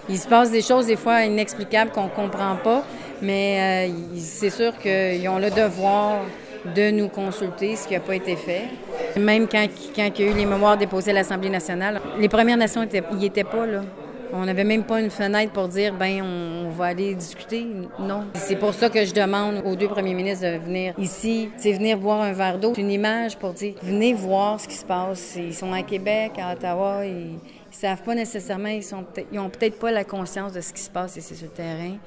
Il se passe des choses des fois inexplicables qu'on ne comprend pas, mais c'est sûr qu'ils ont le devoir de nous consulter, ce qui n'a pas été fait. Même quand il y a eu les mémoires déposées à l'Assemblée nationale, les Premières Nations n'y étaient pas, là. On n'avait même pas une fenêtre pour dire, on va aller discuter. Non. C'est pour ça que je demande aux deux premiers ministres de venir ici, venir boire un verre d'eau. C'est une image pour dire, venez voir ce qui se passe. Ils sont à Québec, à Ottawa, ils savent pas nécessairement, ils ont peut-être pas la conscience de ce qui se passe ici sur le terrain.